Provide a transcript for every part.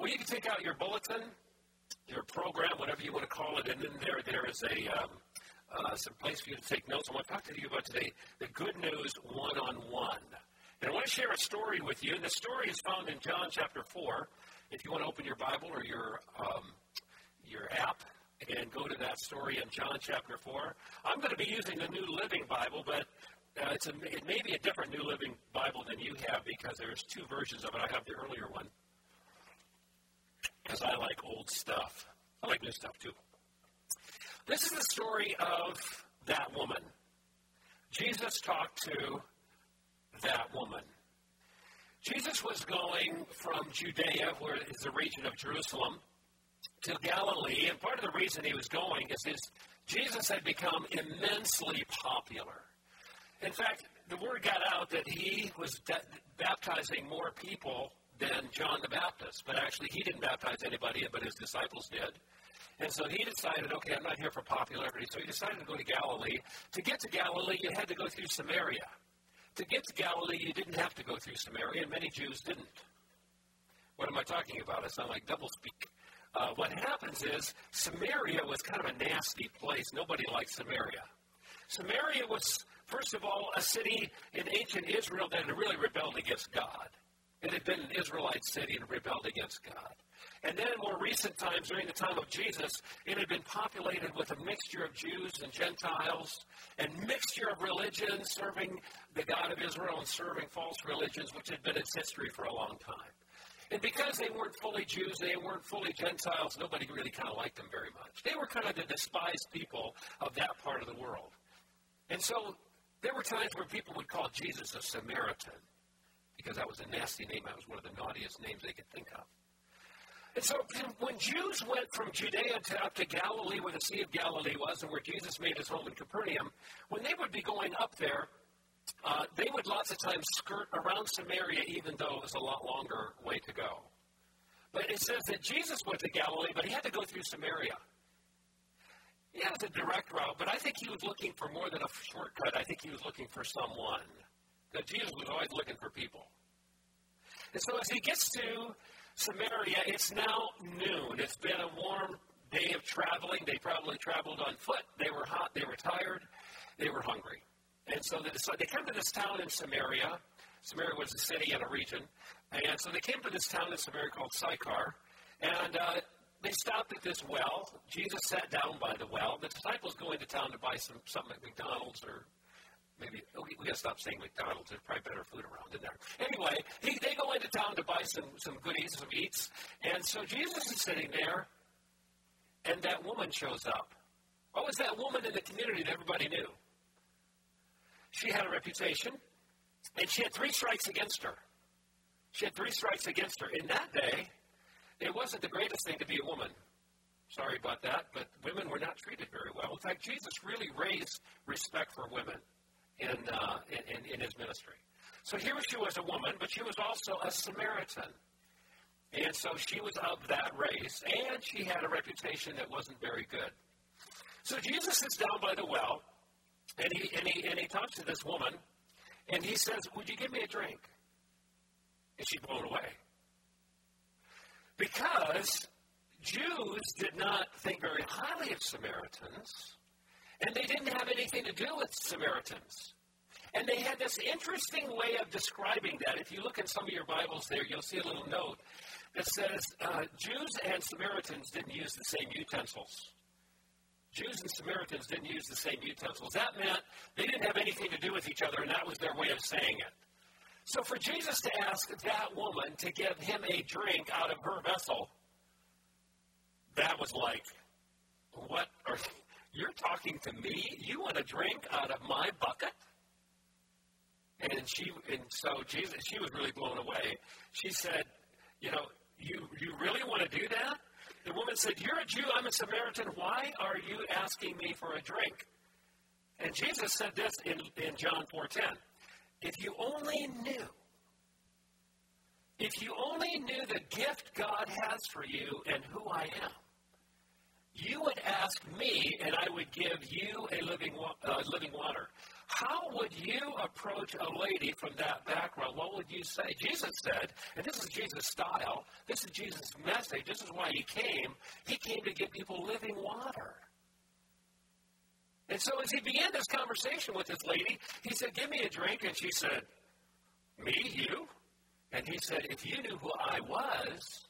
you can take out your bulletin, your program, whatever you want to call it, and then there is some place for you to take notes. I want to talk to you about today the Good News One-on-One. And I want to share a story with you. And the story is found in John chapter 4. If you want to open your Bible or your app and go to that story in John chapter 4. I'm going to be using the New Living Bible, but it may be a different New Living Bible than you have because there's two versions of it. I have the earlier one because I like old stuff. I like new stuff too. This is the story of that woman. Jesus talked to that woman. Jesus was going from Judea, where is the region of Jerusalem, to Galilee, and part of the reason he was going is Jesus had become immensely popular. In fact, the word got out that he was baptizing more people than John the Baptist, but actually he didn't baptize anybody, but his disciples did. And so he decided, okay, I'm not here for popularity, so he decided to go to Galilee. To get to Galilee, you had to go through Samaria. To get to Galilee, you didn't have to go through Samaria, and many Jews didn't. What am I talking about? I sound like doublespeak. What happens is Samaria was kind of a nasty place. Nobody liked Samaria. Samaria was, first of all, a city in ancient Israel that had really rebelled against God. It had been an Israelite city and rebelled against God. And then in more recent times, during the time of Jesus, it had been populated with a mixture of Jews and Gentiles and mixture of religions, serving the God of Israel and serving false religions, which had been its history for a long time. And because they weren't fully Jews, they weren't fully Gentiles, nobody really kind of liked them very much. They were kind of the despised people of that part of the world. And so there were times where people would call Jesus a Samaritan, because that was a nasty name. That was one of the naughtiest names they could think of. And so when Jews went from Judea up to Galilee, where the Sea of Galilee was, and where Jesus made his home in Capernaum, when they would be going up there, they would lots of times skirt around Samaria, even though it was a lot longer way to go. But it says that Jesus went to Galilee, but he had to go through Samaria. He has a direct route, but I think he was looking for more than a shortcut. I think he was looking for someone. Because Jesus was always looking for people. And so as he gets to Samaria, it's now noon. It's been a warm day of traveling. They probably traveled on foot. They were hot. They were tired. They were hungry. And so they came to this town in Samaria. Samaria was a city and a region. And so they came to this town in Samaria called Sychar. And they stopped at this well. Jesus sat down by the well. The disciples go into town to buy something at McDonald's or maybe, we got to stop saying McDonald's. There's probably better food around in there. Anyway, they go into town to buy some goodies, some eats. And so Jesus is sitting there, and that woman shows up. What was that woman in the community that everybody knew? She had a reputation, and she had 3 strikes against her. She had 3 strikes against her. In that day, it wasn't the greatest thing to be a woman. Sorry about that, but women were not treated very well. In fact, Jesus really raised respect for women in his ministry. So here she was a woman, but she was also a Samaritan. And so she was of that race, and she had a reputation that wasn't very good. So Jesus sits down by the well, and he talks to this woman, and he says, "Would you give me a drink?" And she's blown away. Because Jews did not think very highly of Samaritans, and they didn't have anything to do with Samaritans. And they had this interesting way of describing that. If you look in some of your Bibles there, you'll see a little note that says Jews and Samaritans didn't use the same utensils. Jews and Samaritans didn't use the same utensils. That meant they didn't have anything to do with each other, and that was their way of saying it. So for Jesus to ask that woman to give him a drink out of her vessel, that was like, what? You're talking to me? You want a drink out of my bucket? And so Jesus, she was really blown away. She said, you really want to do that? The woman said, "You're a Jew, I'm a Samaritan. Why are you asking me for a drink?" And Jesus said this in John 4:10. If you only knew the gift God has for you and who I am, you would ask me, and I would give you a living water. How would you approach a lady from that background? What would you say? Jesus said, and this is Jesus' style, this is Jesus' message, this is why he came. He came to give people living water. And so as he began this conversation with this lady, he said, give me a drink. And she said, me, you? And he said, if you knew who I was,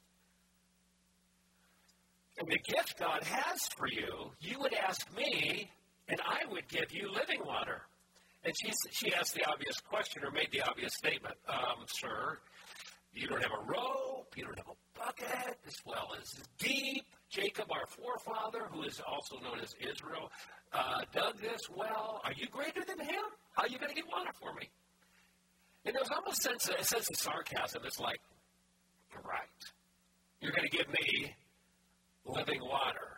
and the gift God has for you, you would ask me, and I would give you living water. And she asked the obvious question, or made the obvious statement. Sir, you don't have a rope, you don't have a bucket, this well is deep. Jacob, our forefather, who is also known as Israel, dug this well. Are you greater than him? How are you going to get water for me? And there was almost a sense of sarcasm. It's like, right, you're going to give me living water.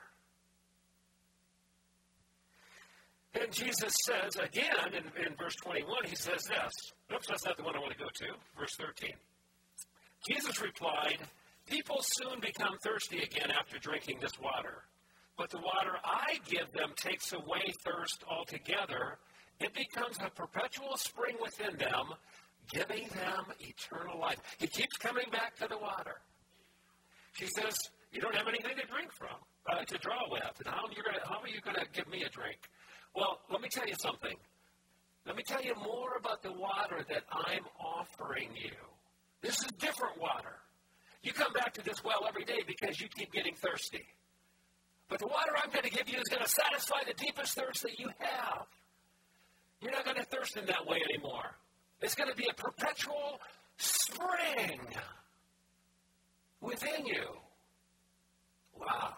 And Jesus says, again, in verse 21, he says this. Oops, that's not the one I want to go to. Verse 13. Jesus replied, people soon become thirsty again after drinking this water. But the water I give them takes away thirst altogether. It becomes a perpetual spring within them, giving them eternal life. He keeps coming back to the water. She says, you don't have anything to drink from, to draw with. And how are you going to give me a drink? Well, let me tell you something. Let me tell you more about the water that I'm offering you. This is different water. You come back to this well every day because you keep getting thirsty. But the water I'm going to give you is going to satisfy the deepest thirst that you have. You're not going to thirst in that way anymore. It's going to be a perpetual spring within you. Wow.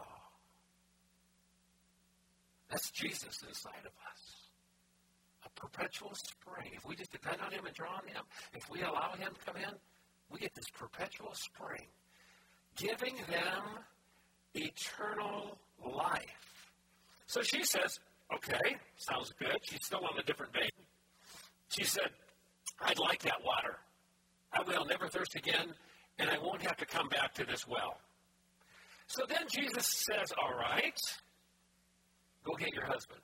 That's Jesus inside of us. A perpetual spring. If we just depend on him and draw on him, if we allow him to come in, we get this perpetual spring, giving them eternal life. So she says, okay, sounds good. She's still on a different vein. She said, I'd like that water. I will never thirst again, and I won't have to come back to this well. So then Jesus says, all right, go get your husband.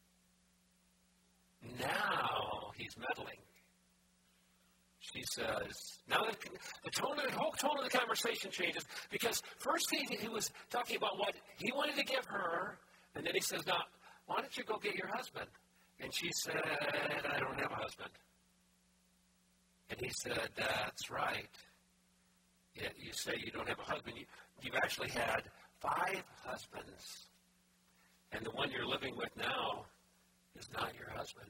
Now he's meddling. She says, now the whole tone of the conversation changes, because first he was talking about what he wanted to give her, and then he says, now, why don't you go get your husband? And she said, I don't have a husband. And he said, that's right. Yet you say you don't have a husband. You've actually had 5 husbands. And the one you're living with now is not your husband.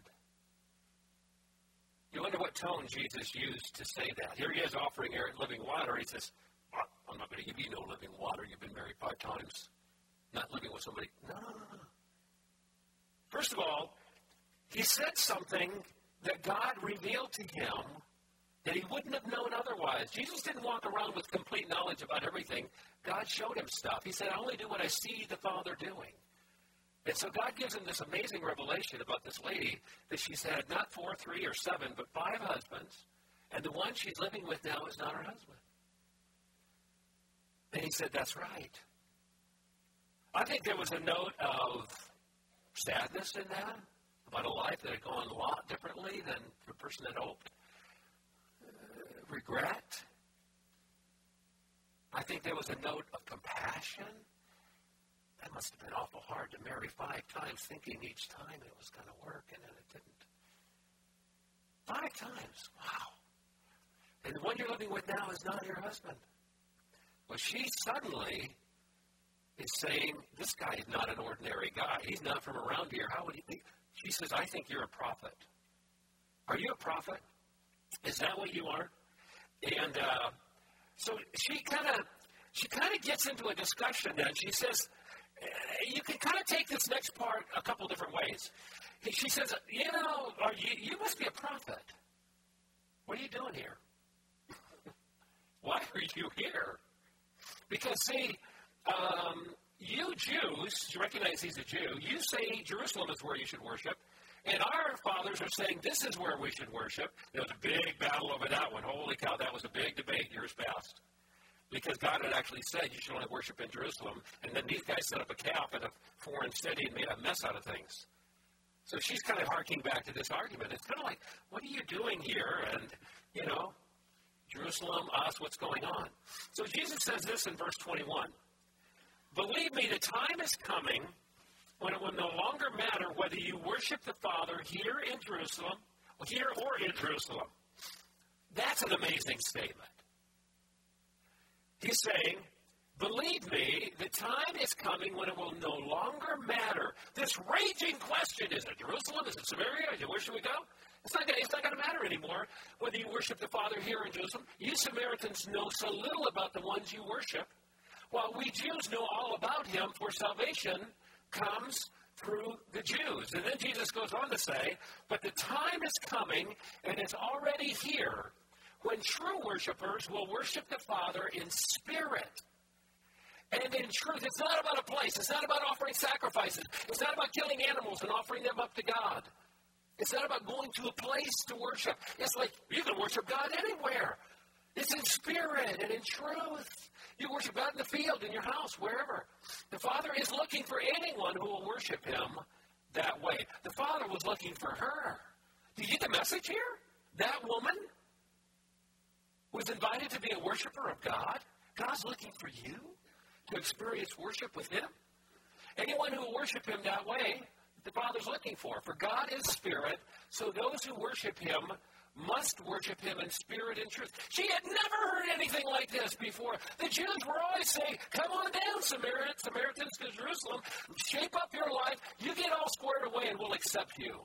You wonder what tone Jesus used to say that. Here he is offering her living water. He says, I'm not going to give you no living water. You've been married 5 times. Not living with somebody. No. First of all, he said something that God revealed to him that he wouldn't have known otherwise. Jesus didn't walk around with complete knowledge about everything. God showed him stuff. He said, I only do what I see the Father doing. And so God gives him this amazing revelation about this lady that she's had not 4, 3, or 7, but 5 husbands. And the one she's living with now is not her husband. And he said, that's right. I think there was a note of sadness in that, about a life that had gone a lot differently than the person had hoped. Regret. I think there was a note of compassion. That must have been awful hard to marry 5 times, thinking each time it was going to work, and then it didn't. 5 times. Wow. And the one you're living with now is not your husband. Well, she suddenly is saying, this guy is not an ordinary guy. He's not from around here. How would he think? She says, I think you're a prophet. Are you a prophet? Is that what you are? And so she kind of gets into a discussion then. She says, you can kind of take this next part a couple different ways. She says, you must be a prophet. What are you doing here? Why are you here? Because, see, you Jews, you recognize he's a Jew, you say Jerusalem is where you should worship, and our fathers are saying this is where we should worship. There was a big battle over that one. Holy cow, that was a big debate years past. because God had actually said you should only worship in Jerusalem. And then these guys set up a calf in a foreign city and made a mess out of things. So she's kind of harking back to this argument. It's kind of like, what are you doing here? And, Jerusalem, us, what's going on? So Jesus says this in verse 21. Believe me, the time is coming when it will no longer matter whether you worship the Father here or in Jerusalem. That's an amazing statement. He's saying, believe me, the time is coming when it will no longer matter. This raging question, is it Jerusalem? Is it Samaria? Where should we go? It's not going to matter anymore whether you worship the Father here in Jerusalem. You Samaritans know so little about the ones you worship, while we Jews know all about him, for salvation comes through the Jews. And then Jesus goes on to say, but the time is coming, and it's already here, when true worshipers will worship the Father in spirit and in truth. It's not about a place. It's not about offering sacrifices. It's not about killing animals and offering them up to God. It's not about going to a place to worship. It's like you can worship God anywhere. It's in spirit and in truth. You worship God in the field, in your house, wherever. The Father is looking for anyone who will worship him that way. The Father was looking for her. Do you get the message here? That woman was invited to be a worshiper of God. God's looking for you to experience worship with him. Anyone who will worship him that way, the Father's looking for. For God is spirit, so those who worship him must worship him in spirit and truth. She had never heard anything like this before. The Jews were always saying, come on down, Samaritans to Jerusalem. Shape up your life. You get all squared away and we'll accept you.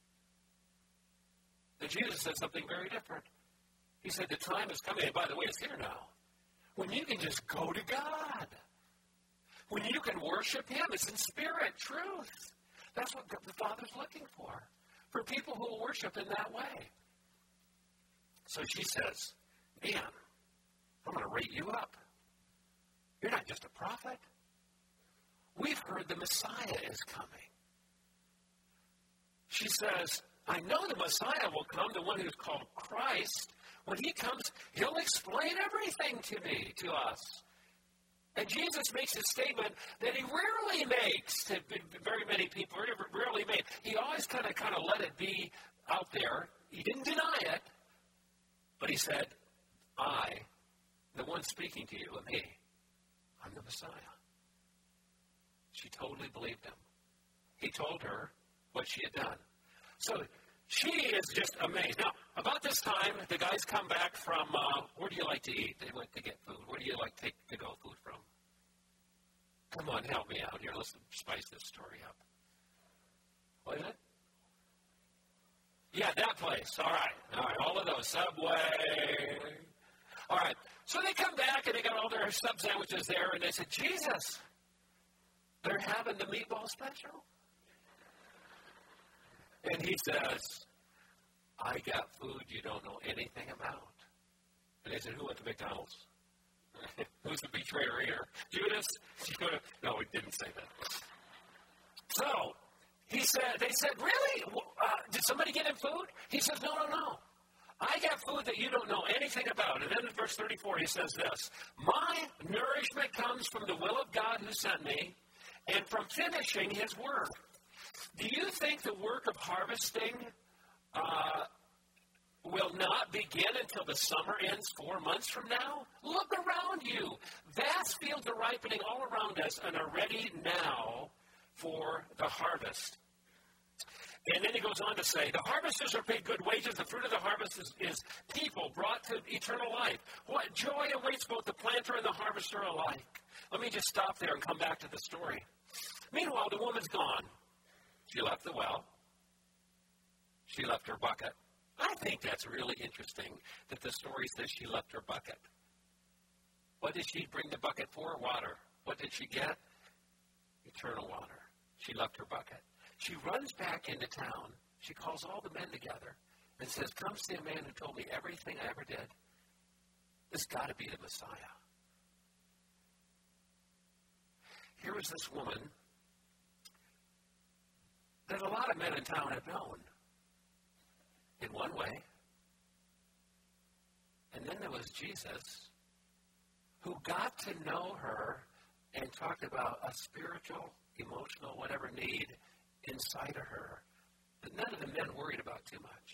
But Jesus said something very different. He said, the time is coming, and by the way, it's here now, when you can just go to God. When you can worship him, it's in spirit, truth. That's what the Father's looking for people who will worship in that way. So she says, man, I'm going to rate you up. You're not just a prophet. We've heard the Messiah is coming. She says, I know the Messiah will come, the one who's called Christ. When he comes, he'll explain everything to us. And Jesus makes a statement that he rarely makes to very many people, rarely made. He always kind of let it be out there. He didn't deny it, but he said, I, the one speaking to you, and me, I'm the Messiah. She totally believed him. He told her what she had done. So she is just amazed. Now, about this time, the guys come back from, where do you like to eat? They went to get food. Where do you like to go food from? Come on, help me out here. Let's spice this story up. What is it? Yeah, that place. All right. All of those. Subway. All right. So they come back, and they got all their sub sandwiches there, and they said, Jesus, they're having the meatball special? And he says, I got food you don't know anything about. And they said, who went to McDonald's? Who's the betrayer here? Judas? No, he didn't say that. So, they said, really? Did somebody get him food? He says, no. I got food that you don't know anything about. And then in verse 34, he says this, my nourishment comes from the will of God who sent me and from finishing his work. Do you think the work of harvesting will not begin until the summer ends 4 months from now? Look around you. Vast fields are ripening all around us and are ready now for the harvest. And then he goes on to say, the harvesters are paid good wages. The fruit of the harvest is people brought to eternal life. What joy awaits both the planter and the harvester alike. Let me just stop there and come back to the story. Meanwhile, the woman's gone. She left the well. She left her bucket. I think that's really interesting that the story says she left her bucket. What did she bring the bucket for? Water. What did she get? Eternal water. She left her bucket. She runs back into town. She calls all the men together and says, come see a man who told me everything I ever did. This has got to be the Messiah. Here was this woman that a lot of men in town had known in one way. And then there was Jesus, who got to know her and talked about a spiritual, emotional, whatever need inside of her that none of the men worried about too much.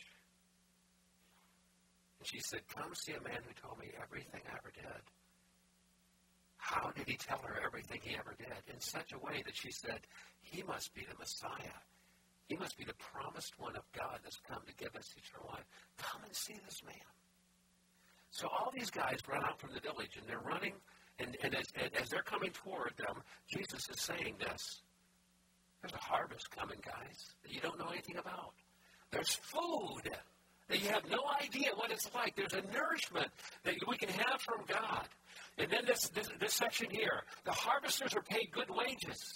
And she said, come see a man who told me everything I ever did. How did he tell her everything he ever did? In such a way that she said, he must be the Messiah. He must be the promised one of God that's come to give us eternal life. Come and see this man. So all these guys run out from the village, and they're running, and as they're coming toward them, Jesus is saying this. There's a harvest coming, guys, that you don't know anything about. There's food that you have no idea what it's like. There's a nourishment that we can have from God. And then this section here, the harvesters are paid good wages.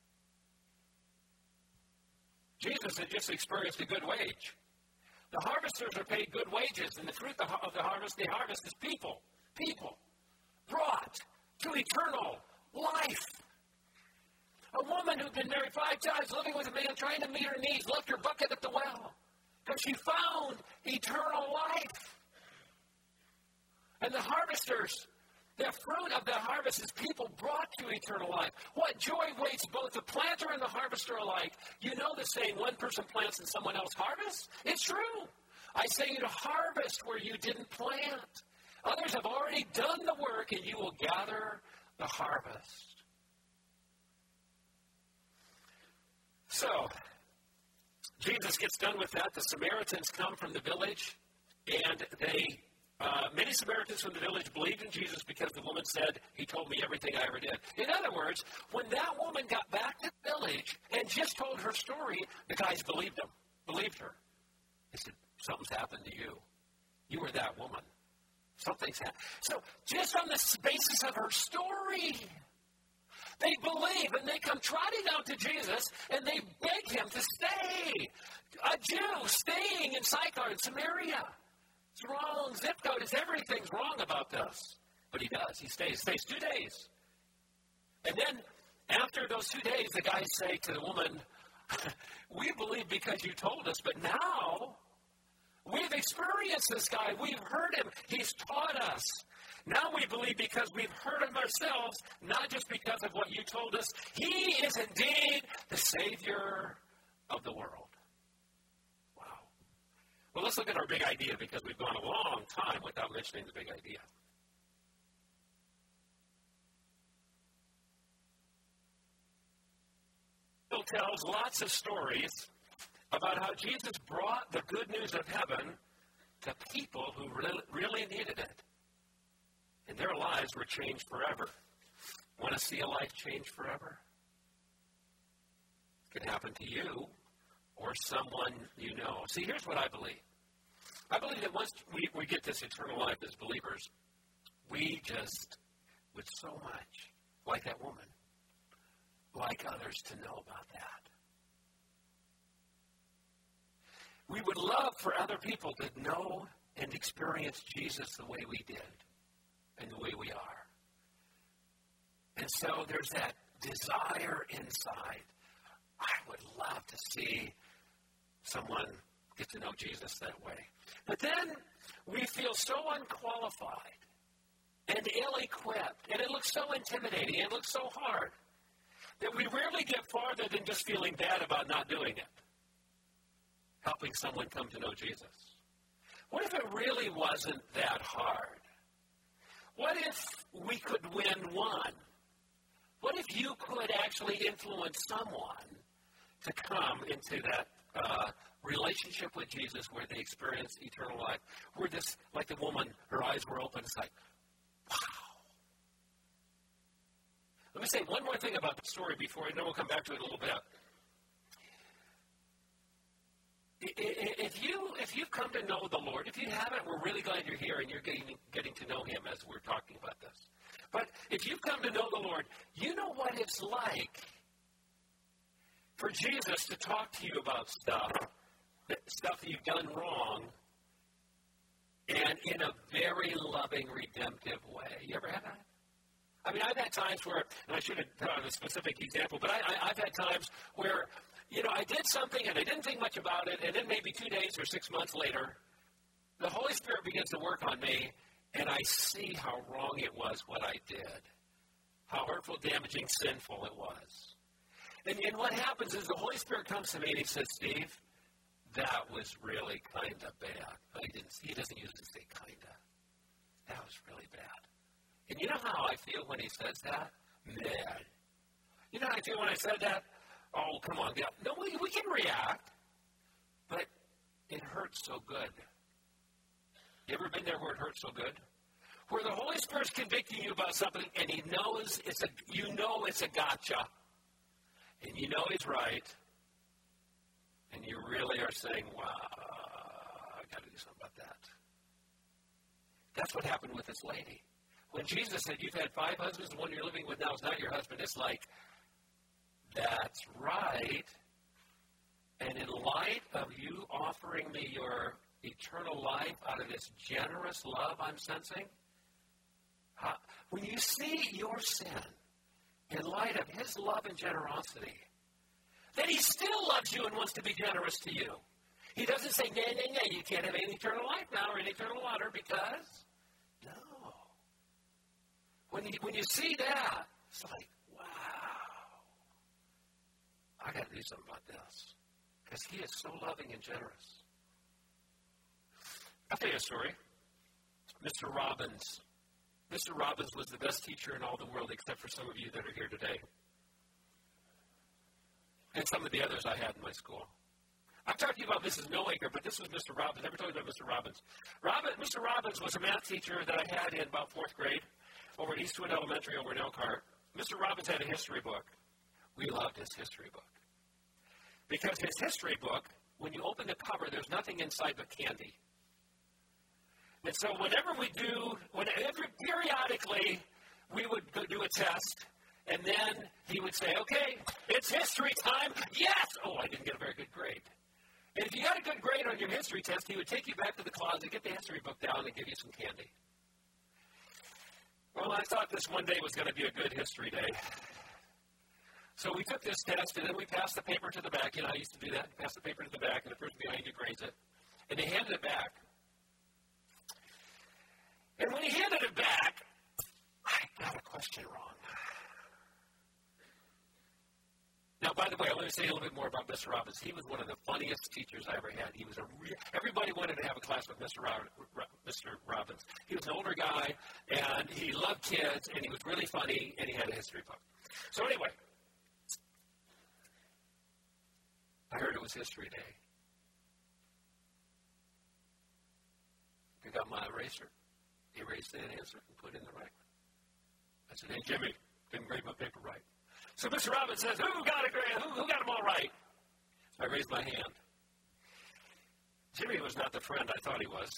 Jesus had just experienced a good wage. The harvesters are paid good wages, and the fruit of the harvest, they harvest is people. People brought to eternal life. A woman who'd been married 5 times, living with a man, trying to meet her needs, left her bucket at the well because she found eternal life. And the harvesters, the fruit of the harvest is people brought to eternal life. What joy waits both the planter and the harvester alike. You know the saying, one person plants and someone else harvests? It's true. I say you to harvest where you didn't plant. Others have already done the work, and you will gather the harvest. So, Jesus gets done with that. The Samaritans come from the village, and many Samaritans from the village believed in Jesus because the woman said, he told me everything I ever did. In other words, when that woman got back to the village and just told her story, the guys believed her. They said, something's happened to you. You were that woman. Something's happened. So just on the basis of her story, they believe, and they come trotting out to Jesus, and they beg him to stay. A Jew staying in Sychar in Samaria. It's wrong. Zip code is everything's wrong about this. But he does. He stays 2 days. And then after those 2 days, the guys say to the woman, we believe because you told us, but now we've experienced this guy. We've heard him. He's taught us. Now we believe because we've heard him ourselves, not just because of what you told us. He is indeed the Savior of the world. Wow. Well, let's look at our big idea because we've gone a long time without mentioning the big idea. The Bible tells lots of stories about how Jesus brought the good news of heaven to people who really needed it. And their lives were changed forever. Want to see a life changed forever? It could happen to you or someone you know. See, here's what I believe. I believe that once we get this eternal life as believers, we just would so much, like that woman, like others to know about that. We would love for other people to know and experience Jesus the way we did and the way we are. And so there's that desire inside. I would love to see someone get to know Jesus that way. But then we feel so unqualified and ill-equipped, and it looks so intimidating, and it looks so hard, that we rarely get farther than just feeling bad about not doing it, helping someone come to know Jesus. What if it really wasn't that hard? What if we could win one? What if you could actually influence someone to come into that relationship with Jesus where they experience eternal life? Where this, like the woman, her eyes were open. It's like, wow. Let me say one more thing about the story before, and then we'll come back to it a little bit. If you've come to know the Lord, if you haven't, we're really glad you're here and you're getting to know him as we're talking about this. But if you've come to know the Lord, you know what it's like for Jesus to talk to you about stuff that you've done wrong, and in a very loving, redemptive way. You ever had that? I mean, I've had times where, and I should have done a specific example, but I've had times where, I did something and I didn't think much about it, and then maybe 2 days or 6 months later, the Holy Spirit begins to work on me, and I see how wrong it was what I did, how hurtful, damaging, sinful it was. And what happens is the Holy Spirit comes to me and he says, Steve, that was really kind of bad. He doesn't use to say kind of. That was really bad. And you know how I feel when he says that? Mad. You know how I feel when I said that? Oh, come on. Yeah. No, we can react, but it hurts so good. You ever been there where it hurts so good? Where the Holy Spirit's convicting you about something and he knows it's a gotcha. And you know he's right. And you really are saying, wow, I got to do something about that. That's what happened with this lady. When Jesus said, you've had 5 husbands, the one you're living with now is not your husband, it's like, that's right. And in light of you offering me your eternal life out of this generous love I'm sensing, when you see your sin in light of his love and generosity, then he still loves you and wants to be generous to you. He doesn't say, no, you can't have any eternal life now or any eternal water because, no. When you see that, it's like, wow, I got to do something about this because he is so loving and generous. I'll tell you a story. Mr. Robbins. Mr. Robbins was the best teacher in all the world except for some of you that are here today. And some of the others I had in my school. I've talked to you about Mrs. Millacre, but this was Mr. Robbins. I never told you about Mr. Robbins. Mr. Robbins was a math teacher that I had in about 4th grade over at Eastwood Elementary over in Elkhart. Mr. Robbins had a history book. We loved his history book. Because his history book, when you open the cover, there's nothing inside but candy. And so periodically, we would go do a test, and then he would say, okay, it's history time. Yes! Oh, I didn't get a very good grade. And if you got a good grade on your history test, he would take you back to the closet, get the history book down, and give you some candy. Well, I thought this one day was going to be a good history day. So we took this test, and then we passed the paper to the back. You know, I used to do that. Pass the paper to the back, and the person behind you grades it. And they handed it back. And when he handed it back, I got a question wrong. Now, by the way, let me say a little bit more about Mr. Robbins. He was one of the funniest teachers I ever had. He was everybody wanted to have a class with Mr. Robbins. He was an older guy, and he loved kids, and he was really funny, and he had a history book. So anyway, I heard it was History Day. I got my eraser. Erased that answer and put in the right one. I said, hey, Jimmy, didn't grade my paper right. So Mr. Robbins says, who got a grade? Who got them all right? So I raised my hand. Jimmy was not the friend I thought he was.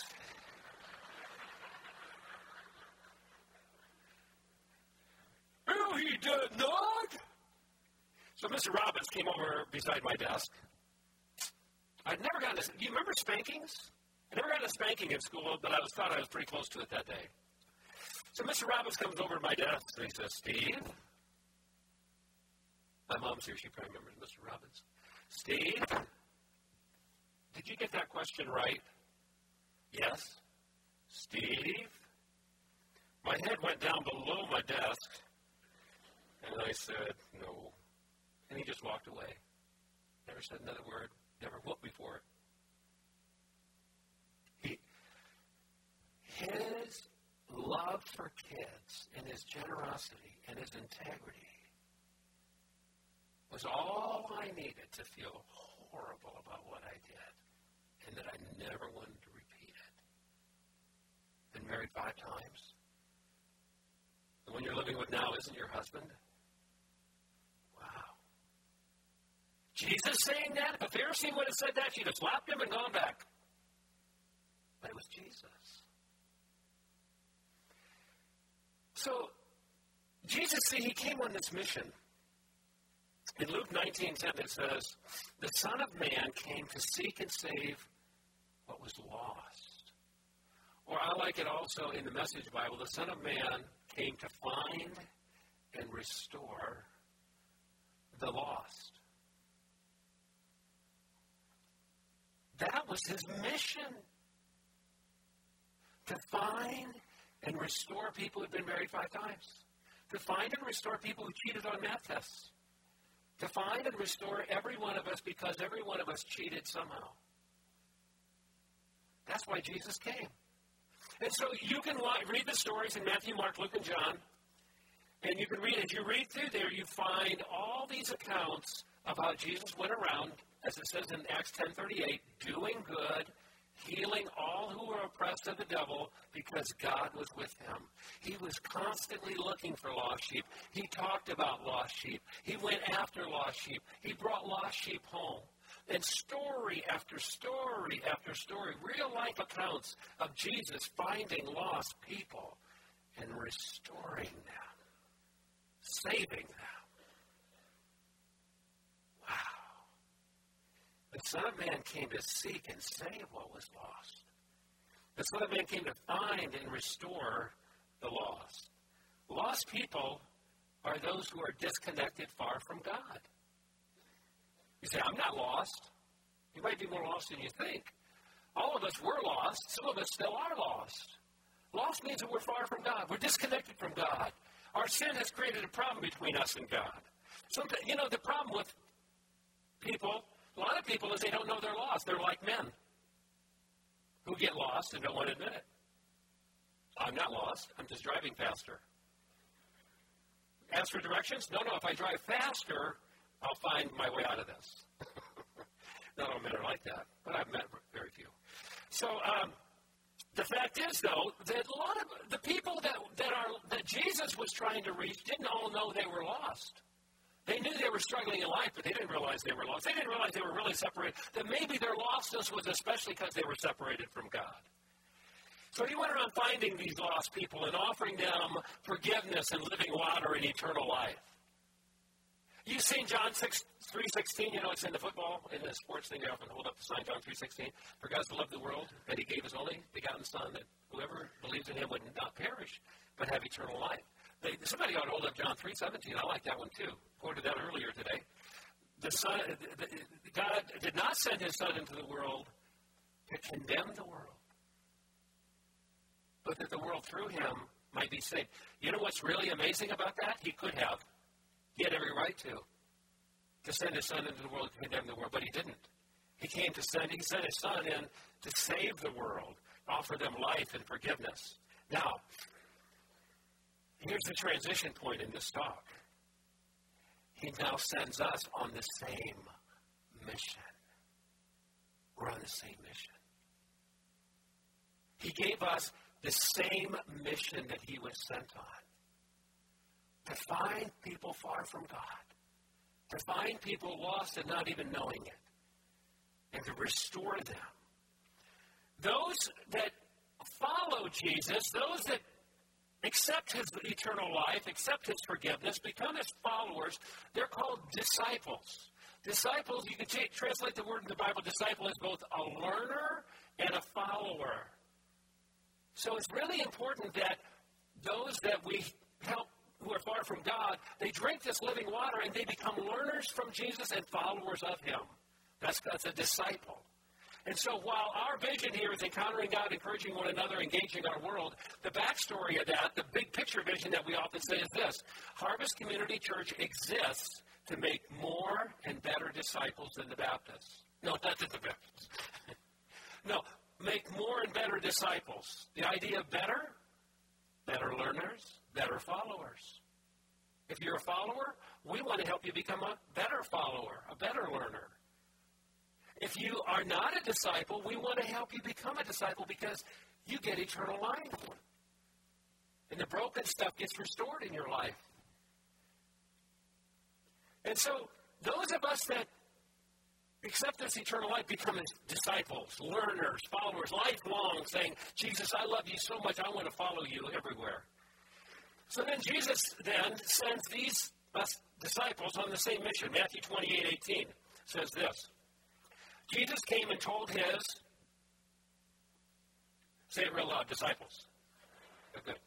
Oh, he did not. So Mr. Robbins came over beside my desk. I'd never gotten this. Do you remember spankings? I never got a spanking in school, but I thought I was pretty close to it that day. So Mr. Robbins comes over to my desk and he says, Steve. My mom's here. She probably remembers Mr. Robbins. Steve, did you get that question right? Yes. Steve? My head went down below my desk, and I said, no. And he just walked away. Never said another word. Never whooped me for it. His love for kids and his generosity and his integrity was all I needed to feel horrible about what I did and that I never wanted to repeat it. Been married 5 times. The one you're living with now isn't your husband. Wow. Jesus saying that? If a Pharisee would have said that, she'd have slapped him and gone back. But it was Jesus. So, Jesus, see, he came on this mission. In Luke 19:10, it says, the Son of Man came to seek and save what was lost. Or I like it also in the Message Bible, the Son of Man came to find and restore the lost. That was his mission. To find and restore people who've been married 5 times. To find and restore people who cheated on math tests. To find and restore every one of us because every one of us cheated somehow. That's why Jesus came. And so you can read the stories in Matthew, Mark, Luke, and John. And you can read, as you read through there, you find all these accounts of how Jesus went around, as it says in Acts 10:38, doing good, healing all who were oppressed of the devil because God was with him. He was constantly looking for lost sheep. He talked about lost sheep. He went after lost sheep. He brought lost sheep home. And story after story after story, real-life accounts of Jesus finding lost people and restoring them, saving them. Wow. The Son of Man came to seek and save what was lost. The Son of Man came to find and restore the lost. Lost people are those who are disconnected far from God. You say, I'm not lost. You might be more lost than you think. All of us were lost. Some of us still are lost. Lost means that we're far from God. We're disconnected from God. Our sin has created a problem between us and God. Sometimes, the problem with people, a lot of people, is they don't know they're lost. They're like men who get lost and don't want to admit it. I'm not lost. I'm just driving faster. Ask for directions? No, if I drive faster, I'll find my way out of this. Not all men are like that, but I've met very few. So the fact is, though, that a lot of the people that Jesus was trying to reach didn't all know they were lost. They knew they were struggling in life, but they didn't realize they were lost. They didn't realize they were really separated, that maybe their lostness was especially because they were separated from God. So he went around finding these lost people and offering them forgiveness and living water and eternal life. You've seen John 3:16, it's in the football, in the sports thing, they often hold up the sign, John 3:16. For God so loved the world that he gave his only begotten Son, that whoever believes in him would not perish, but have eternal life. Somebody ought to hold up John 3:17. I like that one too. Quoted that earlier today. God did not send his Son into the world to condemn the world, but that the world through him might be saved. You know what's really amazing about that? He could have. He had every right to send his Son into the world to condemn the world, but he didn't. He sent his Son in to save the world, offer them life and forgiveness. Now, here's the transition point in this talk. He now sends us on the same mission. We're on the same mission. He gave us the same mission that he was sent on. To find people far from God. To find people lost and not even knowing it. And to restore them. Those that follow Jesus, those that accept his eternal life, accept his forgiveness, become his followers, they're called disciples. Disciples, you can translate the word in the Bible, disciple, as both a learner and a follower. So it's really important that those that we help who are far from God, they drink this living water and they become learners from Jesus and followers of him. That's a disciple. And so while our vision here is encountering God, encouraging one another, engaging our world, the backstory of that, the big picture vision that we often say is this: Harvest Community Church exists to make more and better disciples than the Baptists. No, not than the Baptists. No, make more and better disciples. The idea of better learners, better followers. If you're a follower, we want to help you become a better follower, a better learner. If you are not a disciple, we want to help you become a disciple because you get eternal life. And the broken stuff gets restored in your life. And so those of us that accept this eternal life become disciples, learners, followers, lifelong, saying, Jesus, I love you so much, I want to follow you everywhere. So then Jesus sends these disciples on the same mission. Matthew 28:18 says this. Jesus came and told his, say it real loud, disciples. Oh, good.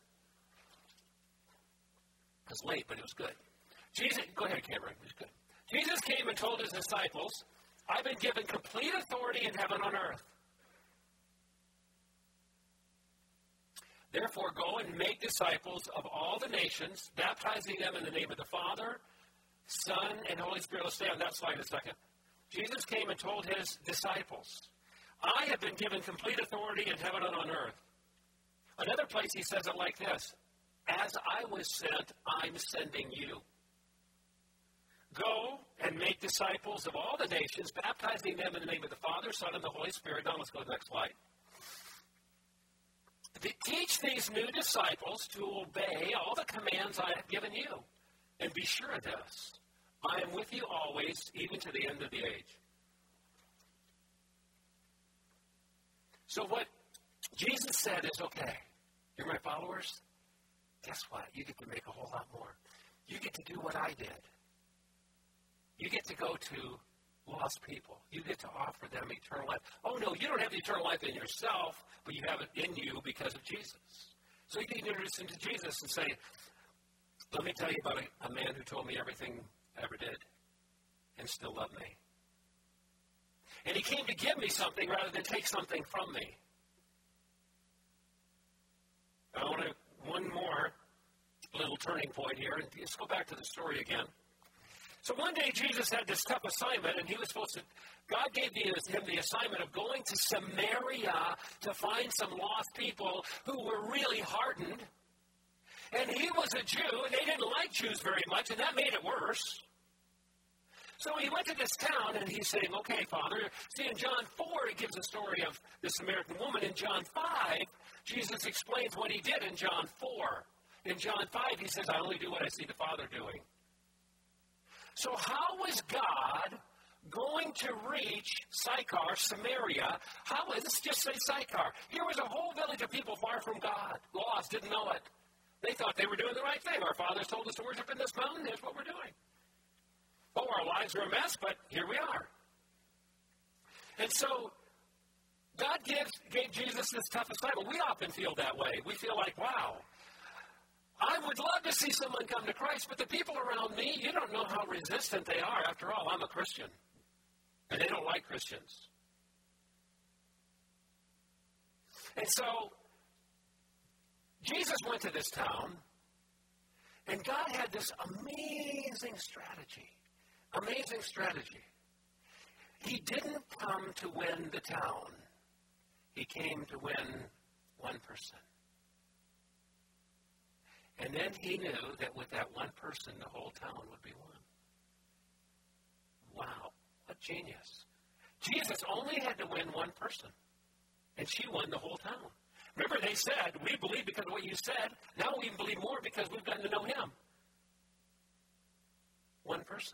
It was late, but it was good. Go ahead, Cameron. It was good. Jesus came and told his disciples, I've been given complete authority in heaven and on earth. Therefore, go and make disciples of all the nations, baptizing them in the name of the Father, Son, and Holy Spirit. Let's stay on that slide a second. Jesus came and told his disciples, I have been given complete authority in heaven and on earth. Another place he says it like this, as I was sent, I'm sending you. Go and make disciples of all the nations, baptizing them in the name of the Father, Son, and the Holy Spirit. Now let's go to the next slide. Teach these new disciples to obey all the commands I have given you. And be sure of this, I am with you always, even to the end of the age. So what Jesus said is, okay, you're my followers? Guess what? You get to make a whole lot more. You get to do what I did. You get to go to lost people. You get to offer them eternal life. Oh, no, you don't have the eternal life in yourself, but you have it in you because of Jesus. So you can introduce them to Jesus and say, let me tell you about a man who told me everything I ever did and still loved me. And he came to give me something rather than take something from me. I want one more little turning point here. And let's go back to the story again. So one day Jesus had this tough assignment, and he was supposed to, God gave him the assignment of going to Samaria to find some lost people who were really hardened. And he was a Jew, and they didn't like Jews very much, and that made it worse. So he went to this town, and he's saying, okay, Father. See, in John 4, it gives a story of the Samaritan woman. In John 5, Jesus explains what he did in John 4. In John 5, he says, I only do what I see the Father doing. So how was God going to reach Sychar, Samaria? Let's just say Sychar. Here was a whole village of people far from God, lost, didn't know it. They thought they were doing the right thing. Our fathers told us to worship in this mountain. Here's what we're doing. Oh, our lives are a mess, but here we are. And so God gave Jesus this tough assignment. We often feel that way. We feel like, wow, I would love to see someone come to Christ, but the people around me, you don't know how resistant they are. After all, I'm a Christian, and they don't like Christians. And so Jesus went to this town, and God had this amazing strategy. Amazing strategy. He didn't come to win the town. He came to win one person. And then he knew that with that one person, the whole town would be won. Wow, what genius. Jesus only had to win one person, and she won the whole town. Remember, they said, we believe because of what you said. Now we even believe more because we've gotten to know him. One person.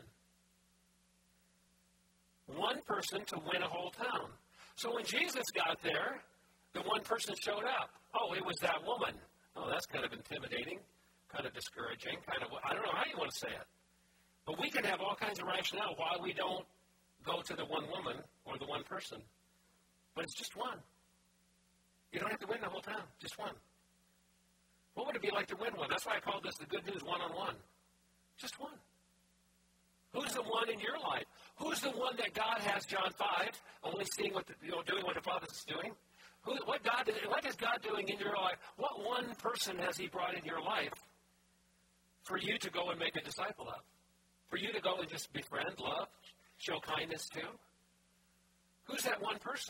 One person to win a whole town. So when Jesus got there, the one person showed up. Oh, it was that woman. Oh, that's kind of intimidating, kind of discouraging, I don't know how you want to say it. But we can have all kinds of rationale why we don't go to the one woman or the one person. But it's just one. You don't have to win the whole town, just one. What would it be like to win one? That's why I call this the good news one-on-one. Just one. Who's the one in your life? Who's the one that God has, John 5, only seeing doing what the Father is doing? What is God doing in your life? What one person has he brought in your life for you to go and make a disciple of? For you to go and just befriend, love, show kindness to? Who's that one person?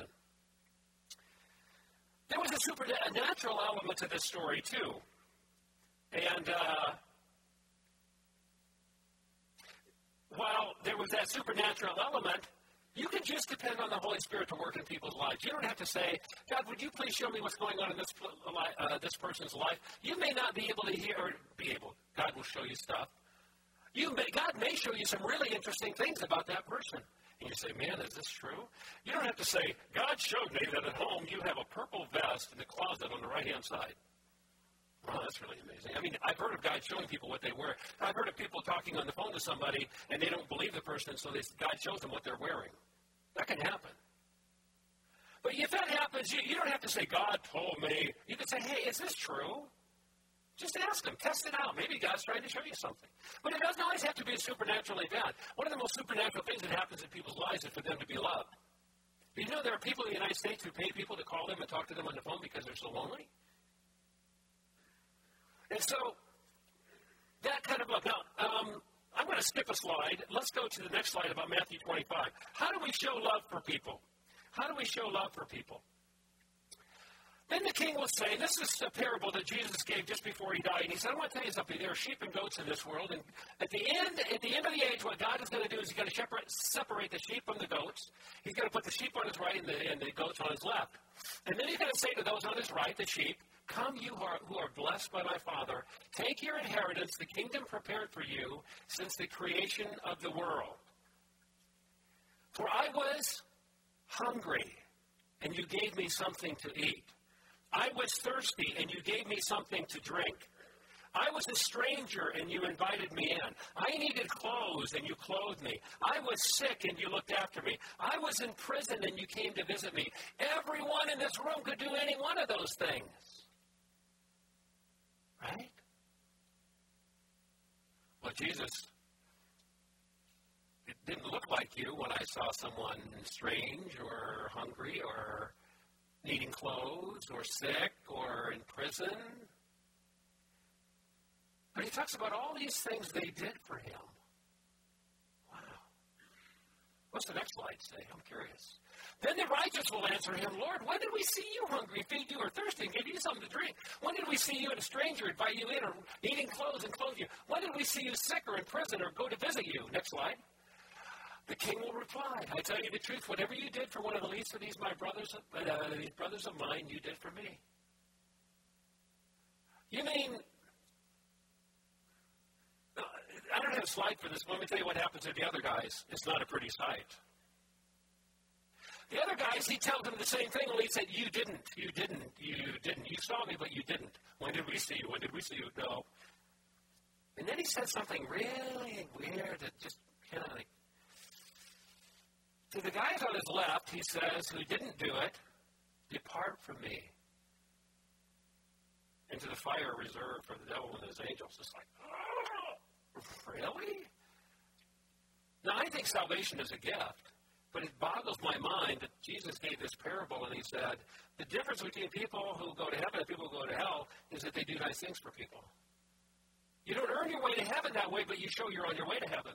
There was a supernatural element to this story, too. And while there was that supernatural element, you can just depend on the Holy Spirit to work in people's lives. You don't have to say, God, would you please show me what's going on in this person's life? You may not be able to hear, or be able. God will show you stuff. God may show you some really interesting things about that person. And you say, man, is this true? You don't have to say, God showed me that at home you have a purple vest in the closet on the right-hand side. Wow, that's really amazing. I mean, I've heard of God showing people what they wear. I've heard of people talking on the phone to somebody, and they don't believe the person, so God shows them what they're wearing. That can happen. But if that happens, you don't have to say, God told me. You can say, hey, is this true? Just ask him. Test it out. Maybe God's trying to show you something. But it doesn't always have to be a supernatural event. One of the most supernatural things that happens in people's lives is for them to be loved. Do you know there are people in the United States who pay people to call them and talk to them on the phone because they're so lonely? And so that kind of love. Now, I'm going to skip a slide. Let's go to the next slide about Matthew 25. How do we show love for people? How do we show love for people? Then the king will say, this is a parable that Jesus gave just before he died. And he said, I want to tell you something. There are sheep and goats in this world. And at the end of the age, what God is going to do is he's going to separate the sheep from the goats. He's going to put the sheep on his right and the goats on his left. And then he's going to say to those on his right, the sheep, come you who are blessed by my Father. Take your inheritance, the kingdom prepared for you since the creation of the world. For I was hungry, and you gave me something to eat. I was thirsty, and you gave me something to drink. I was a stranger, and you invited me in. I needed clothes, and you clothed me. I was sick, and you looked after me. I was in prison, and you came to visit me. Everyone in this room could do any one of those things. Right? Well, Jesus, it didn't look like you when I saw someone strange or hungry or needing clothes or sick or in prison. But he talks about all these things they did for him. Wow. What's the next slide say? I'm curious. Then the righteous will answer him, Lord, when did we see you hungry, feed you, or thirsty, and give you something to drink? When did we see you a stranger, invite you in, or needing clothes and clothe you? When did we see you sick or in prison or go to visit you? Next slide. The king will reply, I tell you the truth, whatever you did for one of the least of these brothers of mine, you did for me. You mean, I don't have a slide for this, but let me tell you what happens to the other guys. It's not a pretty sight. The other guys, he tells them the same thing, only he said, you didn't. You saw me, but you didn't. When did we see you? When did we see you? No. And then he said something really weird that just kind of like, to the guys on his left, he says, who didn't do it, depart from me into the fire reserved for the devil and his angels. It's like, oh, really? Now, I think salvation is a gift, but it boggles my mind that Jesus gave this parable and he said, the difference between people who go to heaven and people who go to hell is that they do nice things for people. You don't earn your way to heaven that way, but you show you're on your way to heaven.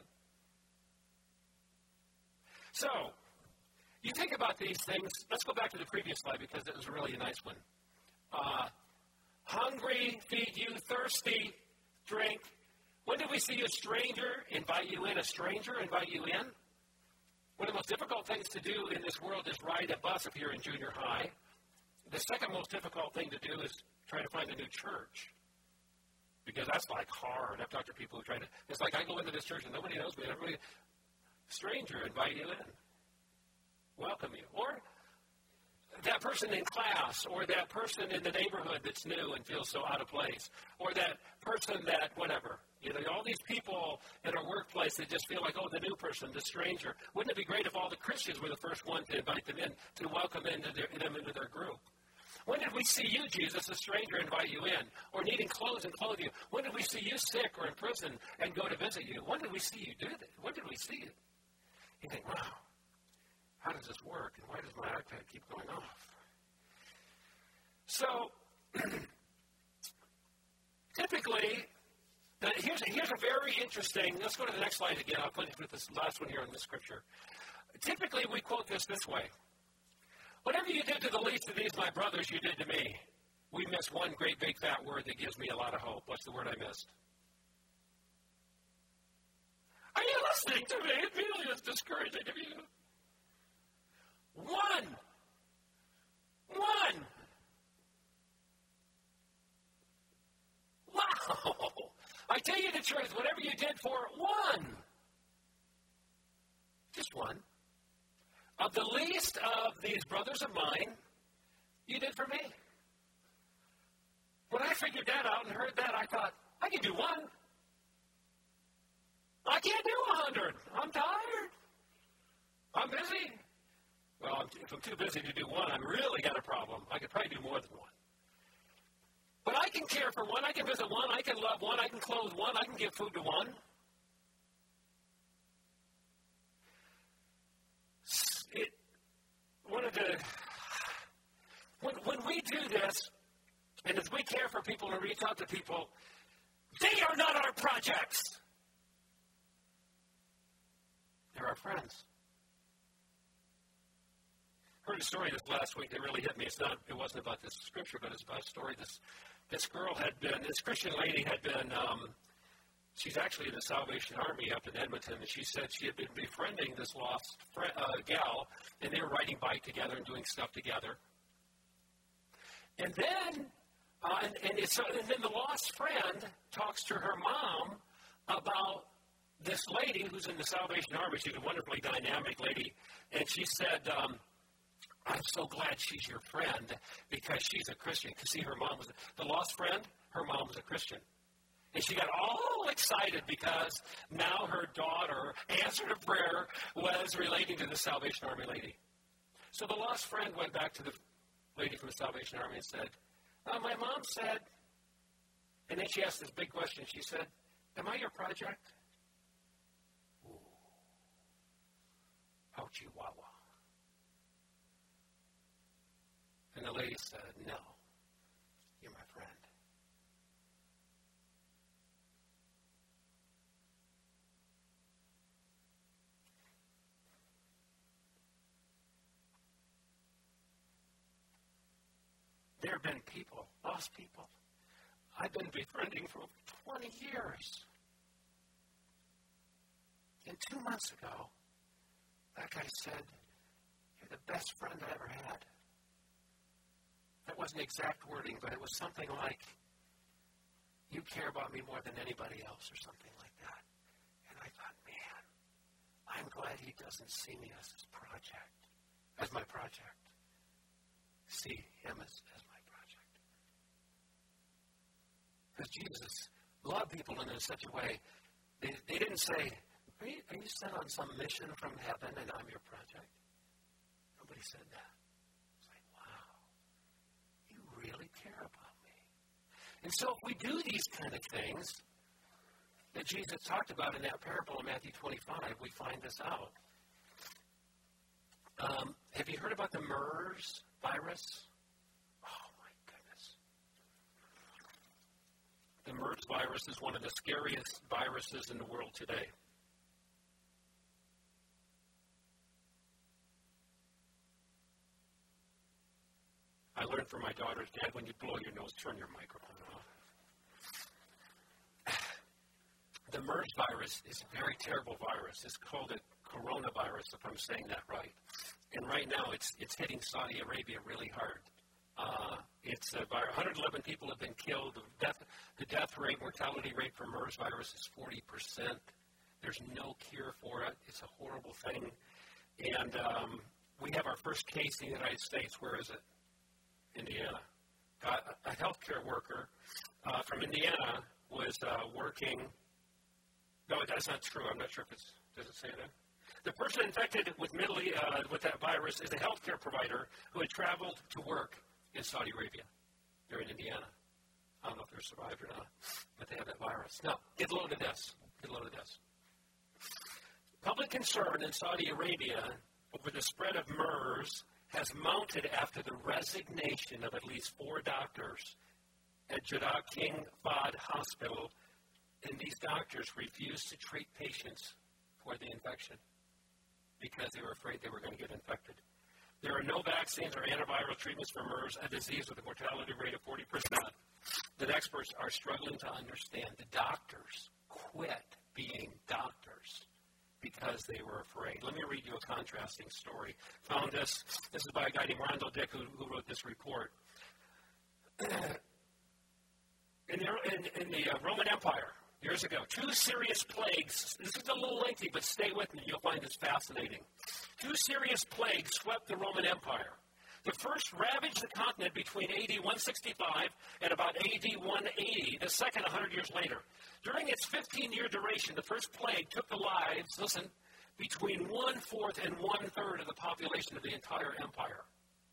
So, you think about these things. Let's go back to the previous slide because it was really a nice one. Hungry, feed you. Thirsty, drink. When did we see a stranger, invite you in? A stranger, invite you in? One of the most difficult things to do in this world is ride a bus if you're in junior high. The second most difficult thing to do is try to find a new church. Because that's like hard. I've talked to people who try to, it's like I go into this church and nobody knows me. Everybody, stranger, invite you in. Welcome you. Or that person in class, or that person in the neighborhood that's new and feels so out of place, or that person that whatever. You know, all these people in our workplace that just feel like, oh, the new person, the stranger. Wouldn't it be great if all the Christians were the first one to invite them in, to welcome them into their group? When did we see you, Jesus, a stranger, invite you in, or needing clothes and clothe you? When did we see you sick or in prison and go to visit you? When did we see you do that? When did we see you? You think, wow, how does this work? And why does my iPad keep going off? So, typically, here's a very interesting, let's go to the next slide again. I'll put this last one here in the scripture. Typically, we quote this way. Whatever you did to the least of these, my brothers, you did to me. We miss one great big fat word that gives me a lot of hope. What's the word I missed? Are you listening to me? It really is discouraging to you. One. Wow. I tell you the truth, whatever you did for one, just one, of the least of these brothers of mine, you did for me. When I figured that out and heard that, I thought, I can do one. I can't do 100. I'm tired. I'm busy. Well, if I'm too busy to do one, I've really got a problem. I could probably do more than one. But I can care for one. I can visit one. I can love one. I can clothe one. I can give food to one. When we do this, And as we care for people and reach out to people, they are not our projects. They're our friends. I heard a story this last week that really hit me. It wasn't about this scripture, but it's about a story. This Christian lady had been, she's actually in the Salvation Army up in Edmonton, and she said she had been befriending this lost gal, and they were riding bike together and doing stuff together. And then, and then the lost friend talks to her mom about this lady who's in the Salvation Army. She's a wonderfully dynamic lady, and she said, I'm so glad she's your friend because she's a Christian. Because see, the lost friend, her mom was a Christian. And she got all excited because now her daughter answered a prayer was relating to the Salvation Army lady. So the lost friend went back to the lady from the Salvation Army and said, my mom said, and then she asked this big question. She said, am I your project? Ooh. Ouchie wawa. And the lady said, no, you're my friend. There have been people, lost people, I've been befriending for 20 years. And 2 months ago, that guy said, you're the best friend I ever had. That wasn't exact wording, but it was something like, you care about me more than anybody else, or something like that. And I thought, man, I'm glad he doesn't see me as his project, as my project. See him as my project. Because Jesus loved people in such a way, they didn't say, are you sent on some mission from heaven and I'm your project? Nobody said that. Really care about me. And so if we do these kind of things that Jesus talked about in that parable in Matthew 25, we find this out. Have you heard about the MERS virus? Oh, my goodness. The MERS virus is one of the scariest viruses in the world today. I learned from my daughter's dad, when you blow your nose, turn your microphone off. The MERS virus is a very terrible virus. It's called a coronavirus, if I'm saying that right. And right now, it's hitting Saudi Arabia really hard. 111 people have been killed. The death rate, mortality rate for MERS virus is 40%. There's no cure for it. It's a horrible thing. And we have our first case in the United States. Where is it? Indiana. A healthcare worker from Indiana was working. No, that's not true. I'm not sure if does it say that? The person infected with with that virus is a healthcare provider who had traveled to work in Saudi Arabia. They're in Indiana. I don't know if they're survived or not, but they have that virus. Now, get a load of this. Public concern in Saudi Arabia over the spread of MERS has mounted after the resignation of at least 4 doctors at Jeddah King Fahd Hospital, and these doctors refused to treat patients for the infection because they were afraid they were going to get infected. There are no vaccines or antiviral treatments for MERS, a disease with a mortality rate of 40% that experts are struggling to understand. The doctors quit being doctors because they were afraid. Let me read you a contrasting story. Found this. This is by a guy named Rondo Dick who wrote this report. In the Roman Empire, years ago, 2 serious plagues. This is a little lengthy, but stay with me. You'll find this fascinating. 2 serious plagues swept the Roman Empire. The first ravaged the continent between AD 165 and about AD 180, the second 100 years later. During its 15-year duration, the first plague took the lives, listen, between 1/4 and 1/3 of the population of the entire empire.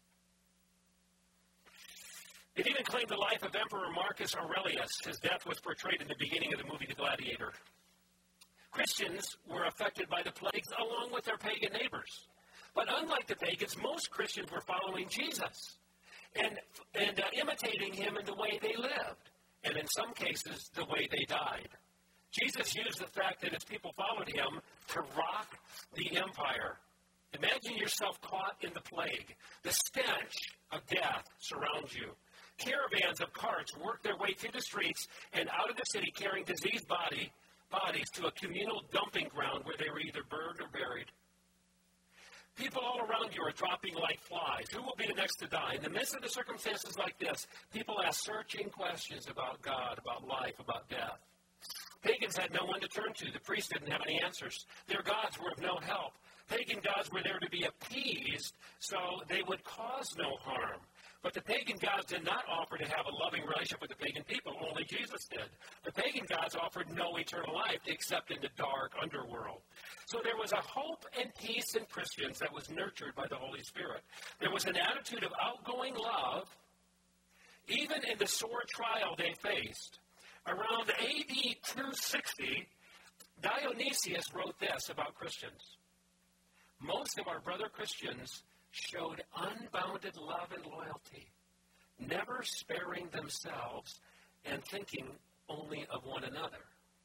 It even claimed the life of Emperor Marcus Aurelius. His death was portrayed in the beginning of the movie The Gladiator. Christians were affected by the plagues along with their pagan neighbors. But unlike the pagans, most Christians were following Jesus. and imitating him in the way they lived, and in some cases, the way they died. Jesus used the fact that his people followed him to rock the empire. Imagine yourself caught in the plague. The stench of death surrounds you. Caravans of carts worked their way through the streets and out of the city carrying diseased bodies to a communal dumping ground where they were either burned or buried. People all around you are dropping like flies. Who will be the next to die? In the midst of the circumstances like this, people ask searching questions about God, about life, about death. Pagans had no one to turn to. The priests didn't have any answers. Their gods were of no help. Pagan gods were there to be appeased so they would cause no harm. But the pagan gods did not offer to have a loving relationship with the pagan people. Only Jesus did. The pagan gods offered no eternal life except in the dark underworld. So there was a hope and peace in Christians that was nurtured by the Holy Spirit. There was an attitude of outgoing love, even in the sore trial they faced. Around AD 260, Dionysius wrote this about Christians. Most of our brother Christians showed unbounded love and loyalty, never sparing themselves and thinking only of one another.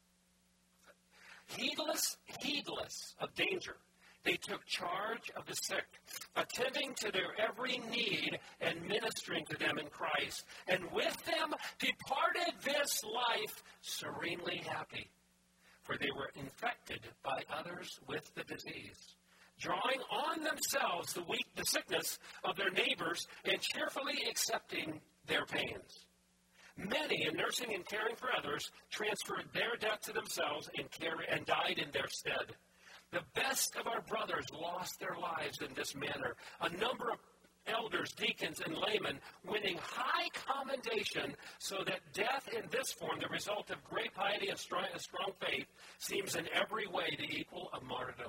Heedless of danger, they took charge of the sick, attending to their every need and ministering to them in Christ, and with them departed this life serenely happy, for they were infected by others with the disease, drawing on themselves the sickness of their neighbors and cheerfully accepting their pains. Many, in nursing and caring for others, transferred their death to themselves and died in their stead. The best of our brothers lost their lives in this manner. A number of elders, deacons, and laymen winning high commendation, so that death in this form, the result of great piety and strong faith, seems in every way the equal of martyrdom.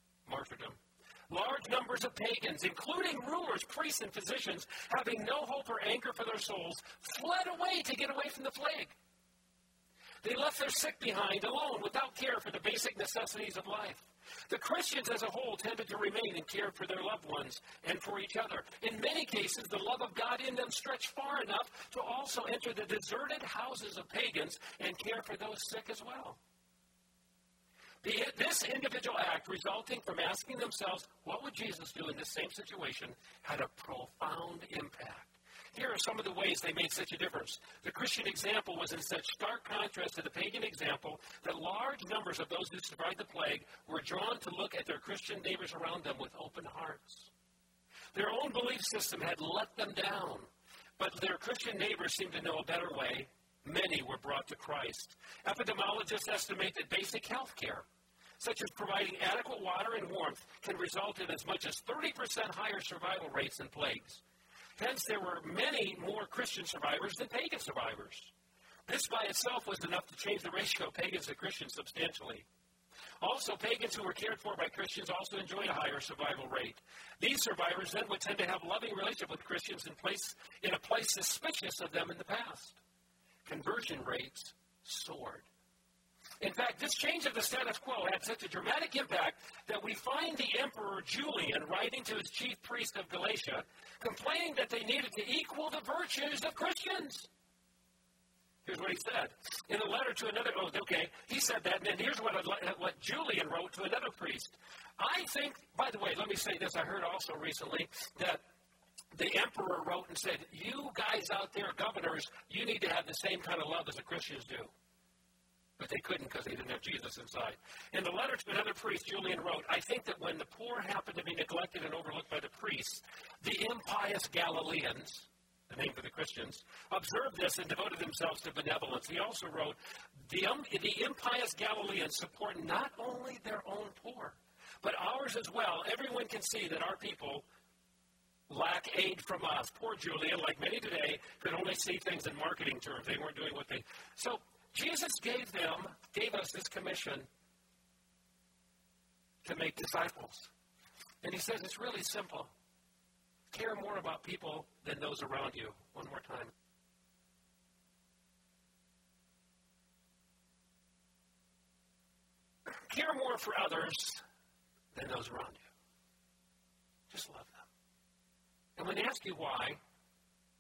Large numbers of pagans, including rulers, priests, and physicians, having no hope or anchor for their souls, fled away to get away from the plague. They left their sick behind alone, without care for the basic necessities of life. The Christians as a whole tended to remain and care for their loved ones and for each other. In many cases, the love of God in them stretched far enough to also enter the deserted houses of pagans and care for those sick as well. This individual act, resulting from asking themselves, what would Jesus do in this same situation, had a profound impact. Here are some of the ways they made such a difference. The Christian example was in such stark contrast to the pagan example that large numbers of those who survived the plague were drawn to look at their Christian neighbors around them with open hearts. Their own belief system had let them down, but their Christian neighbors seemed to know a better way. Many were brought to Christ. Epidemiologists estimate that basic health care, such as providing adequate water and warmth, can result in as much as 30% higher survival rates than plagues. Hence, there were many more Christian survivors than pagan survivors. This by itself was enough to change the ratio of pagans to Christians substantially. Also, pagans who were cared for by Christians also enjoyed a higher survival rate. These survivors then would tend to have loving relationship with Christians in a place suspicious of them in the past. Conversion rates soared. In fact, this change of the status quo had such a dramatic impact that we find the Emperor Julian writing to his chief priest of Galatia, complaining that they needed to equal the virtues of Christians. Here's what he said. In a letter to another, he said that, and then here's what Julian wrote to another priest. I think, by the way, let me say this, I heard also recently that the emperor wrote and said, you guys out there, governors, you need to have the same kind of love as the Christians do. But they couldn't because they didn't have Jesus inside. In the letter to another priest, Julian wrote, I think that when the poor happened to be neglected and overlooked by the priests, the impious Galileans, the name for the Christians, observed this and devoted themselves to benevolence. He also wrote, the impious Galileans support not only their own poor, but ours as well. Everyone can see that our people lack aid from us. Poor Julian, like many today, could only see things in marketing terms. They weren't doing what they... So Jesus gave us this commission to make disciples. And he says it's really simple. Care more about people than those around you. One more time. Care more for others than those around you. Just love them. And when they ask you why,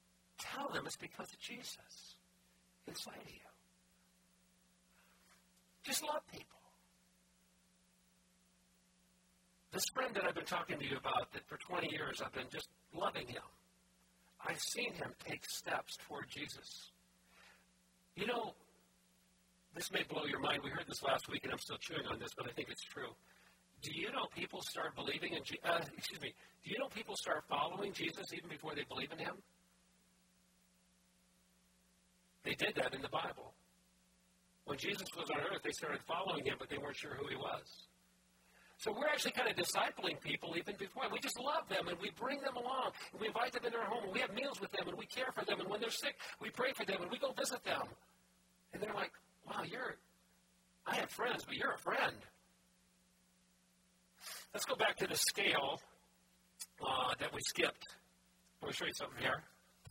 tell them it's because of Jesus inside of you. Just love people. This friend that I've been talking to you about, that for 20 years I've been just loving him, I've seen him take steps toward Jesus. You know, this may blow your mind. We heard this last week, and I'm still chewing on this, but I think it's true. Do you know people start believing in do you know people start following Jesus even before they believe in him? They did that in the Bible. When Jesus was on earth, they started following him, but they weren't sure who he was. So we're actually kind of discipling people even before. We just love them, and we bring them along, and we invite them into our home, and we have meals with them, and we care for them, and when they're sick, we pray for them, and we go visit them. And they're like, wow, I have friends, but you're a friend. Let's go back to the scale that we skipped. Let me show you something here.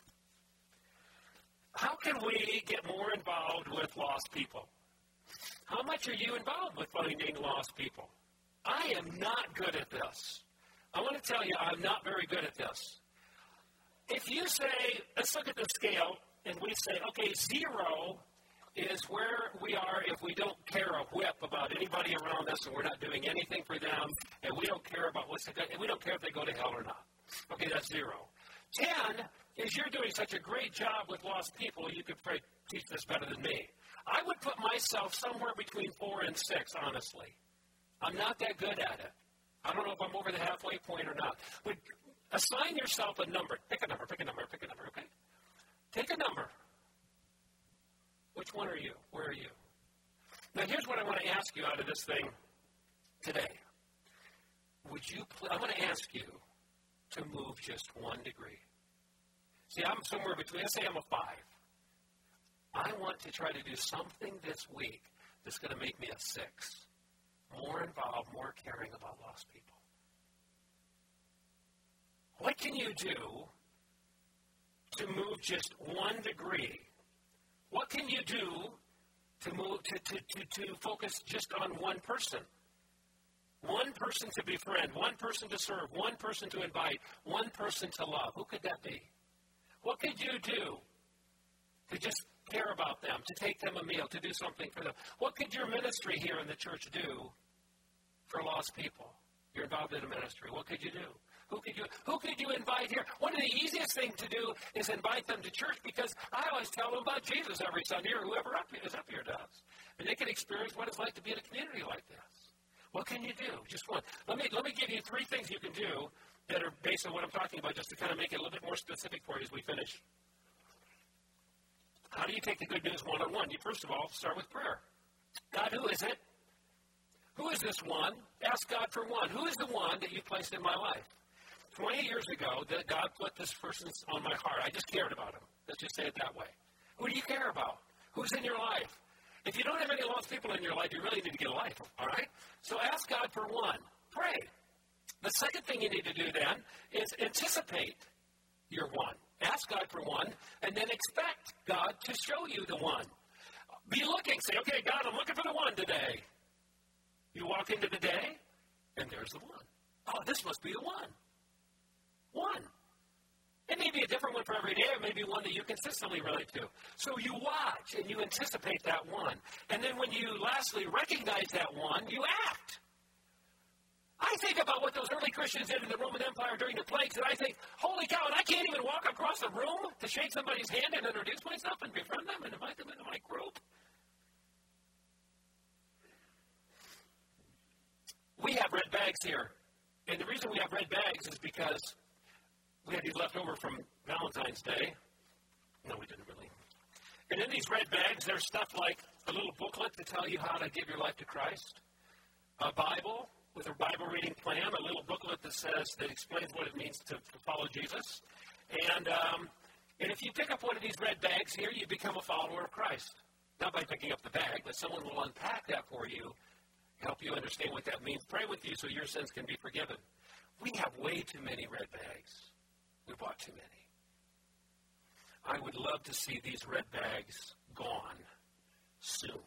How can we get more involved with lost people? How much are you involved with finding lost people? I am not good at this. I want to tell you, I'm not very good at this. If you say, let's look at the scale, and we say, okay, 0 is where we are if we don't care a whip about anybody around us and we're not doing anything for them, and we don't care about and we don't care if they go to hell or not. Okay, that's 0. 10 is you're doing such a great job with lost people, you could probably teach this better than me. I would put myself somewhere between 4 and 6, honestly. I'm not that good at it. I don't know if I'm over the halfway point or not. But assign yourself a number. Pick a number, okay? Take a number. Which one are you? Where are you? Now, here's what I want to ask you out of this thing today. I want to ask you to move just 1 degree. See, I'm somewhere between, let's say I'm a 5. I want to try to do something this week that's going to make me a 6. More involved, more caring about lost people. What can you do to move just 1 degree? What can you do to move to focus just on one person? One person to befriend, one person to serve, one person to invite, one person to love. Who could that be? What could you do to just care about them, to take them a meal, to do something for them? What could your ministry here in the church do for lost people? You're involved in a ministry. What could you do? Who could you invite here? One of the easiest things to do is invite them to church, because I always tell them about Jesus every Sunday, or whoever is up here does. And they can experience what it's like to be in a community like this. What can you do? Just one. Let me give you 3 things you can do that are based on what I'm talking about, just to kind of make it a little bit more specific for you as we finish. How do you take the good news one-on-one? You first of all start with prayer. God, who is it? Who is this one? Ask God for one. Who is the one that you placed in my life? 20 years ago, that God put this person on my heart. I just cared about him. Let's just say it that way. Who do you care about? Who's in your life? If you don't have any lost people in your life, you really need to get a life, all right? So ask God for one. Pray. The second thing you need to do then is anticipate your one. Ask God for one, and then expect God to show you the one. Be looking. Say, okay, God, I'm looking for the one today. You walk into the day, and there's the one. Oh, this must be the one. One. It may be a different one for every day. It may be one that you consistently relate to. So you watch and you anticipate that one. And then when you lastly recognize that one, you act. I think about what those early Christians did in the Roman Empire during the plagues, and I think, holy cow, and I can't even walk across the room to shake somebody's hand and introduce myself and befriend them and invite them into my group. We have red bags here. And the reason we have red bags is because we had these left over from Valentine's Day. No, we didn't really. And in these red bags, there's stuff like a little booklet to tell you how to give your life to Christ, a Bible with a Bible reading plan, a little booklet that explains what it means to follow Jesus. And if you pick up one of these red bags here, you become a follower of Christ. Not by picking up the bag, but someone will unpack that for you, help you understand what that means, pray with you so your sins can be forgiven. We have way too many red bags. We bought too many. I would love to see these red bags gone soon.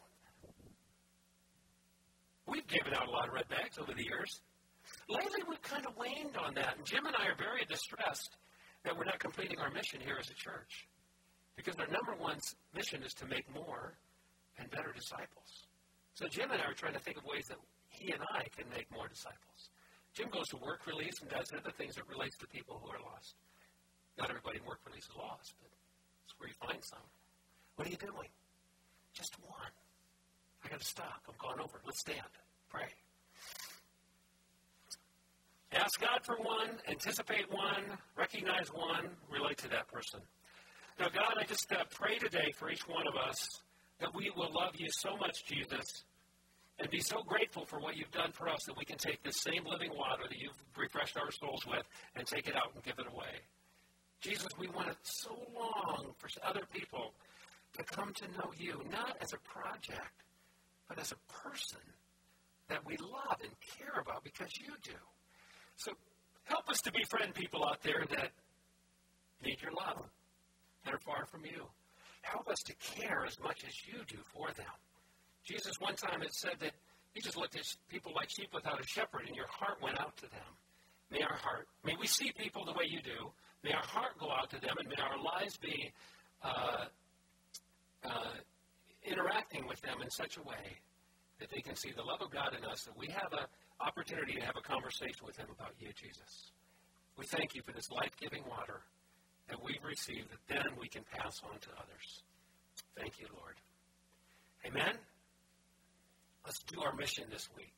We've given out a lot of red bags over the years. Lately, we've kind of waned on that. And Jim and I are very distressed that we're not completing our mission here as a church. Because our number one mission is to make more and better disciples. So Jim and I are trying to think of ways that he and I can make more disciples. Jim goes to work release and does other things that relates to people who are lost. Not everybody in work release is lost, but it's where you find some. What are you doing? Just one. I got to stop. I'm going over. Let's stand. Pray. Ask God for one, anticipate one, recognize one, relate to that person. Now, God, I just pray today for each one of us that we will love you so much, Jesus, and be so grateful for what you've done for us that we can take this same living water that you've refreshed our souls with and take it out and give it away. Jesus, we want it so long for other people to come to know you, not as a project, but as a person that we love and care about because you do. So help us to befriend people out there that need your love, that are far from you. Help us to care as much as you do for them. Jesus, one time it said that you just looked at people like sheep without a shepherd, and your heart went out to them. May we see people the way you do. May our heart go out to them, and may our lives be interacting with them in such a way that they can see the love of God in us, that we have an opportunity to have a conversation with them about you, Jesus. We thank you for this life-giving water that we've received, that then we can pass on to others. Thank you, Lord. Amen? Let's do our mission this week.